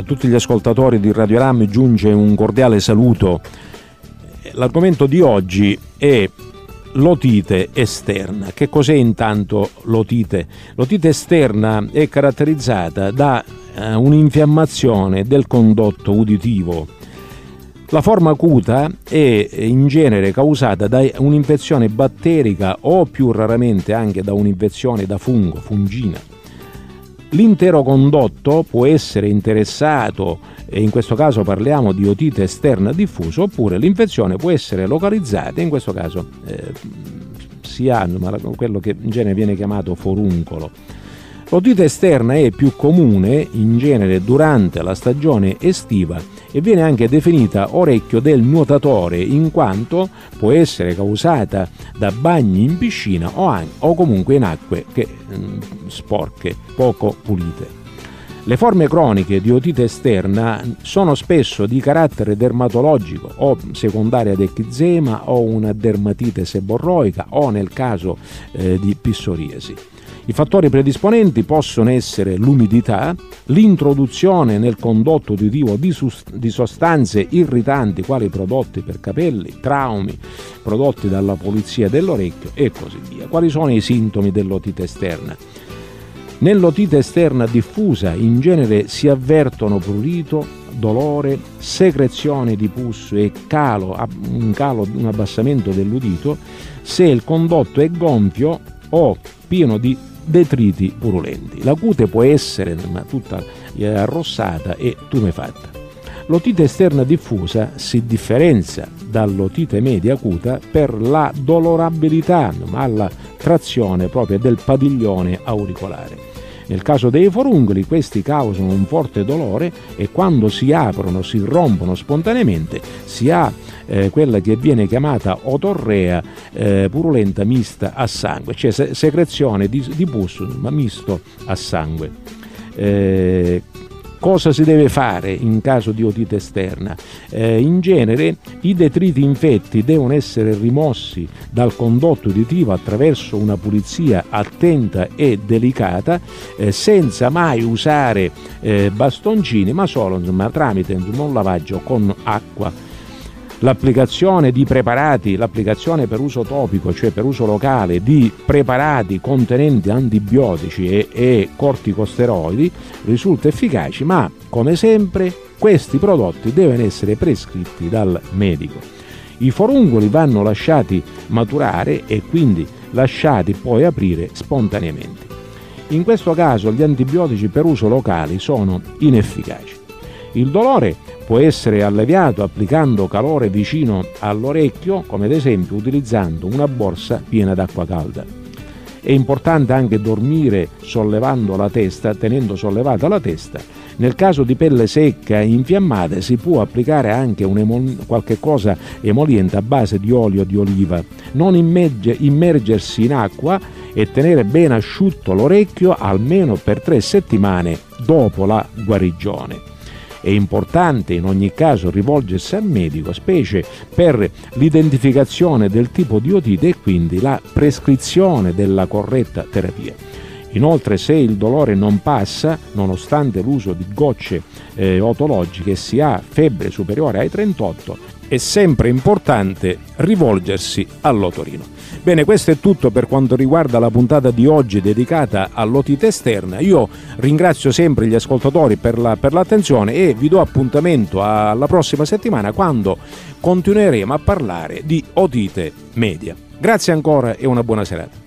tutti gli ascoltatori di Radio Ram giunge un cordiale saluto. L'argomento di oggi è l'otite esterna. Che cos'è intanto l'otite? L'otite esterna è caratterizzata da un'infiammazione del condotto uditivo. La forma acuta è in genere causata da un'infezione batterica o più raramente anche da un'infezione da fungo, fungina. L'intero condotto può essere interessato, e in questo caso parliamo di otite esterna diffusa, oppure l'infezione può essere localizzata, in questo caso si ha quello che in genere viene chiamato foruncolo. L'otite esterna è più comune in genere durante la stagione estiva e viene anche definita orecchio del nuotatore, in quanto può essere causata da bagni in piscina o comunque in acque sporche, poco pulite. Le forme croniche di otite esterna sono spesso di carattere dermatologico o secondaria ad eczema o una dermatite seborroica o nel caso di psoriasi. I fattori predisponenti possono essere l'umidità, l'introduzione nel condotto uditivo di sostanze irritanti quali prodotti per capelli, traumi, prodotti dalla pulizia dell'orecchio e così via. Quali sono i sintomi dell'otite esterna? Nell'otite esterna diffusa in genere si avvertono prurito, dolore, secrezione di pus e un abbassamento dell'udito se il condotto è gonfio o pieno di detriti purulenti. La cute può essere tutta arrossata e tumefatta. L'otite esterna diffusa si differenzia dall'otite media acuta per la dolorabilità alla trazione proprio del padiglione auricolare. Nel caso dei foruncoli questi causano un forte dolore e quando si aprono, si rompono spontaneamente, si ha quella che viene chiamata otorrea purulenta mista a sangue, cioè secrezione di pus ma misto a sangue. Cosa si deve fare in caso di otite esterna? In genere i detriti infetti devono essere rimossi dal condotto uditivo attraverso una pulizia attenta e delicata, senza mai usare bastoncini, ma solo tramite un lavaggio con acqua. L'applicazione di preparati, l'applicazione per uso topico, cioè per uso locale, di preparati contenenti antibiotici e corticosteroidi risulta efficace, ma come sempre questi prodotti devono essere prescritti dal medico. I foruncoli vanno lasciati maturare e quindi lasciati poi aprire spontaneamente. In questo caso gli antibiotici per uso locale sono inefficaci. Il dolore può essere alleviato applicando calore vicino all'orecchio, come ad esempio utilizzando una borsa piena d'acqua calda. È importante anche dormire sollevando la testa, tenendo sollevata la testa. Nel caso di pelle secca e infiammata si può applicare anche qualche cosa emoliente a base di olio di oliva. Non immergersi in acqua e tenere ben asciutto l'orecchio almeno per 3 settimane dopo la guarigione. È importante in ogni caso rivolgersi al medico, specie per l'identificazione del tipo di otite e quindi la prescrizione della corretta terapia. Inoltre, se il dolore non passa, nonostante l'uso di gocce otologiche e si ha febbre superiore ai 38, è sempre importante rivolgersi all'otorino. Bene, questo è tutto per quanto riguarda la puntata di oggi dedicata all'otite esterna. Io ringrazio sempre gli ascoltatori per l'attenzione e vi do appuntamento alla prossima settimana quando continueremo a parlare di otite media. Grazie ancora e una buona serata.